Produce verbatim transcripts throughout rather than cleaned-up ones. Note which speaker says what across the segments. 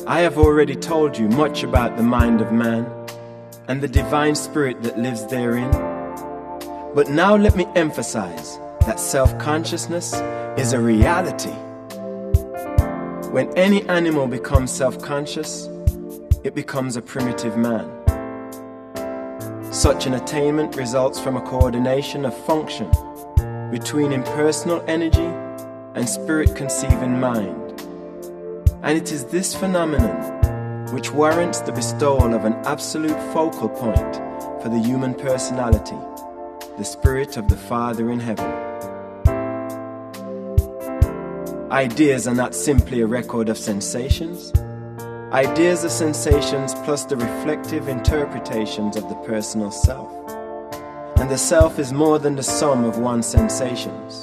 Speaker 1: I have already told you much about the mind of man and the divine spirit that lives therein. But now let me emphasize that self-consciousness is a reality. When any animal becomes self-conscious, it becomes a primitive man. Such an attainment results from a coordination of function between impersonal energy and spirit conceiving mind. And it is this phenomenon which warrants the bestowal of an absolute focal point for the human personality, the spirit of the Father in heaven. Ideas are not simply a record of sensations. Ideas are sensations plus the reflective interpretations of the personal self. And the self is more than the sum of one's sensations.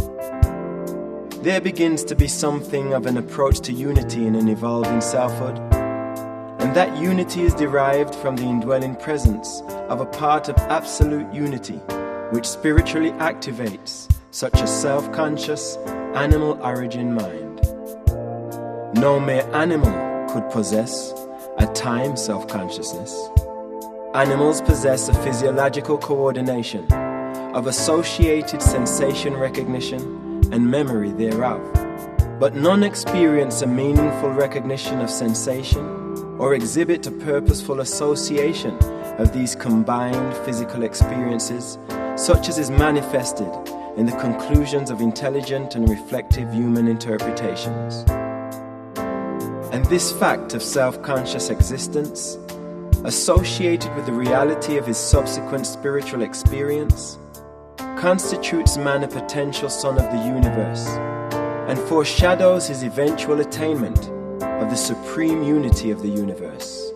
Speaker 1: There begins to be something of an approach to unity in an evolving selfhood, and that unity is derived from the indwelling presence of a part of absolute unity, which spiritually activates such a self-conscious, animal origin mind. No mere animal could possess at times self-consciousness. Animals possess a physiological coordination of associated sensation recognition and memory thereof, but none experience a meaningful recognition of sensation or exhibit a purposeful association of these combined physical experiences, such as is manifested in the conclusions of intelligent and reflective human interpretations. And this fact of self-conscious existence, associated with the reality of his subsequent spiritual experience, constitutes man a potential son of the universe and foreshadows his eventual attainment of the supreme unity of the universe.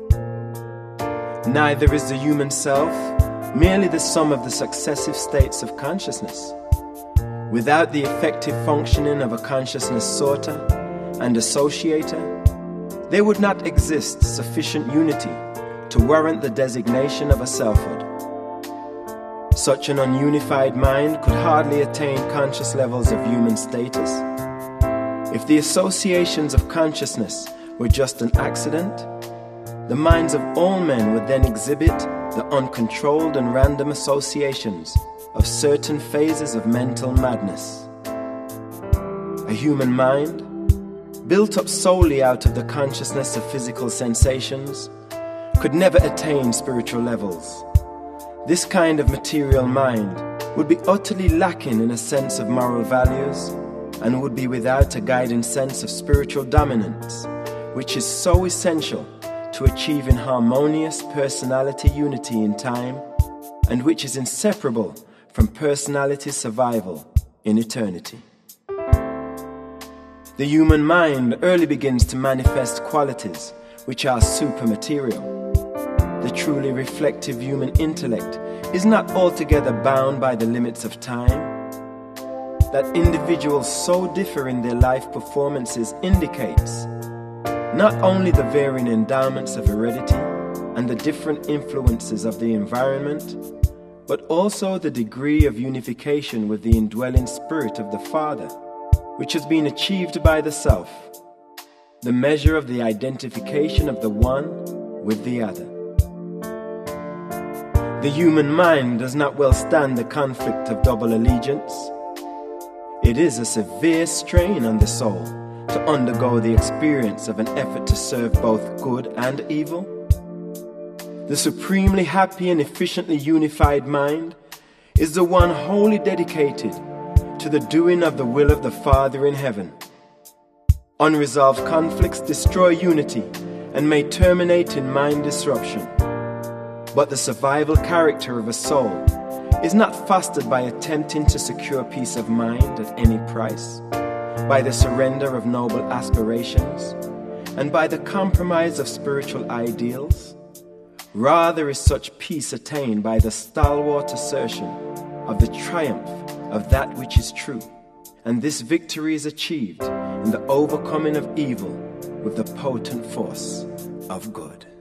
Speaker 1: Neither is the human self merely the sum of the successive states of consciousness. Without the effective functioning of a consciousness sorter and associator, there would not exist sufficient unity to warrant the designation of a selfhood. Such an ununified mind could hardly attain conscious levels of human status. If the associations of consciousness were just an accident, the minds of all men would then exhibit the uncontrolled and random associations of certain phases of mental madness. A human mind, built up solely out of the consciousness of physical sensations, could never attain spiritual levels. This kind of material mind would be utterly lacking in a sense of moral values and would be without a guiding sense of spiritual dominance, which is so essential to achieving harmonious personality unity in time and which is inseparable from personality survival in eternity. The human mind early begins to manifest qualities which are supermaterial. The truly reflective human intellect is not altogether bound by the limits of time. That individuals so differ in their life performances indicates not only the varying endowments of heredity and the different influences of the environment, but also the degree of unification with the indwelling spirit of the Father, which has been achieved by the self, the measure of the identification of the one with the other. The human mind does not well stand the conflict of double allegiance. It is a severe strain on the soul to undergo the experience of an effort to serve both good and evil. The supremely happy and efficiently unified mind is the one wholly dedicated to the doing of the will of the Father in heaven. Unresolved conflicts destroy unity and may terminate in mind disruption. But the survival character of a soul is not fostered by attempting to secure peace of mind at any price, by the surrender of noble aspirations, and by the compromise of spiritual ideals. Rather is such peace attained by the stalwart assertion of the triumph of that which is true, and this victory is achieved in the overcoming of evil with the potent force of good.